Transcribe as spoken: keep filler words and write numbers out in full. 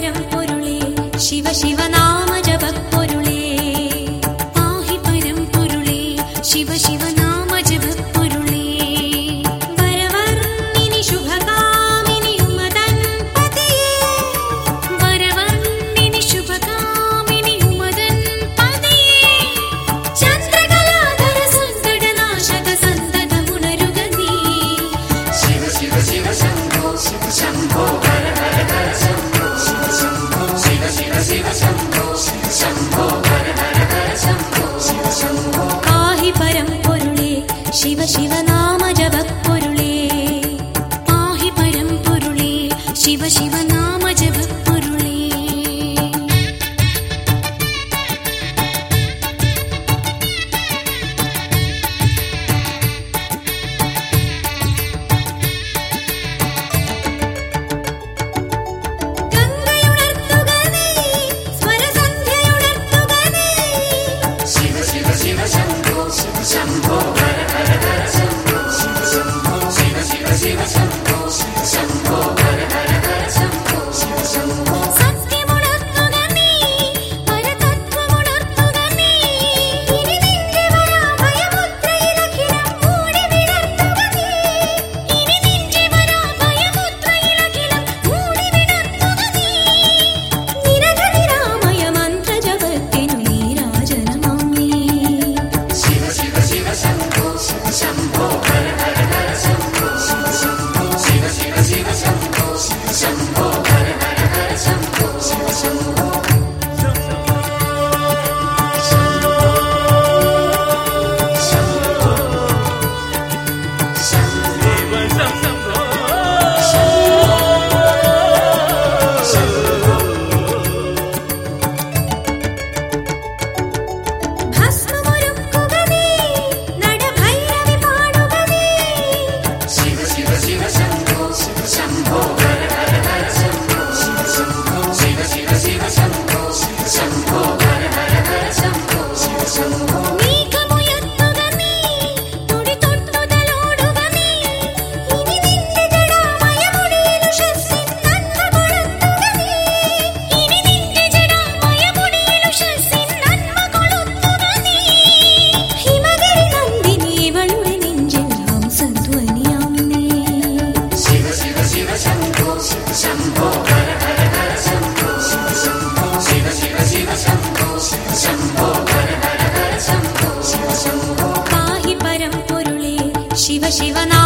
പരമ്പൊരുളേ ശിവ ശിവനാമ ജപപ്പൊരുളേ പാഹി പരമ്പൊരുളേ ശിവ ശിവനാമ ജപപ്പൊരുളേ വരവർണ്ണിനി ശുഭകാമിനി ഉമദൻ പതിയേ വരവർണ്ണിനി ശുഭകാമിനി ഉമദൻ പതിയേ ചന്ദ്രകലാധര സങ്കടനാശക സന്തത പുനരുഗതി ശിവ ശിവ ശിവ ശംഭോ ശിവ ശംഭോ ഹര ഹര ഹര ശംഭോ ശിവ ശംഭോ ശിവ ശിവ ശിവ ശംഭോ ശിവ ശംഭോ ഹര ഹര ഹര ശംഭോ ശിവ ശംഭോ പാഹി പരമ്പൊരുളേ ശിവ ശിവനാമ ജപപ്പൊരുളേ പാഹി പരമ്പൊരുളേ ശിവ ശിവനാമ ജപപ്പൊരുളേ ശംഭോ ഹര ഹര ഹര ശംഭോ ശിവ ശംഭോ ശിവ ശിവ ശിവ ശംഭോ ശിവ ശംഭോ ഹര ഹര ഹര ശംഭോ ശിവ ശംഭോ സത്യമുണർത്തുക നീ പരതത്വമുണർത്തുക നീ ഇനി നിന്റെ വരാഭയമുദ്രയിലഖിലം മൂടി വിടർത്തുക നീ ഇനി നിന്റെ വരാഭയമുദ്രയിലഖിലം മൂടി വിടർത്തുക നീ നിരധനിരാമയ മന്ത്രജപത്തിനു നീരാജനമാം നീ ശിവ ശിവ ശിവ ശംഭോ ശിവ ശംഭോ ഹര ഹര ഹര ശംഭോ ശിവ ശംഭോ ശിവ ശിവ ശിവ ശംഭോ ശിവ ശംഭോ ഹര ഹര ഹര ശംഭോ ശിവ ശംഭോ ഭസ്മമൊരുക്കുക നീ നടഭൈരവി പാടുക നീ ശിവ ശിവ ശിവ ശംഭോ ശിവ ശംഭോ ഹര ഹര ഹര ശംഭോ ശിവ ശംഭോ ശിവ ശിവ ശിവ ശംഭോ ശിവ ശംഭോ ഹര ഹര ഹര ശംഭോ ശിവ ശംഭോ നീക്കമുയർത്തുക നീ തുടി തൊട്ടുതലോടുക നീ ഇനി നിന്റെ ജടാമയമുടിയിലു ശസ്സിൻ നന്മ കൊളുത്തുക നീ ഇനി നിന്റെ ജടാമയമുടിയിലു ശസ്സിൻ നന്മ കൊളുത്തുക നീ ഹിമഗിരി നന്ദിനി ഇവളുടെ നെഞ്ചിൽ ഹംസധ്വനിയാം നീ ശിവ ശിവ ശിവ ശംഭോ ശിവ ശംഭോ ഹര ഹര ഹര ശംഭോ ശിവ ശംഭോ ശിവ ശിവ ശിവ ശംഭോ ശിവ ശംഭോ ഹര ഹര ഹര ശംഭോ ശിവ ശംഭോ പാഹി പരമ്പൊരുളേ ശിവ ശിവനാമ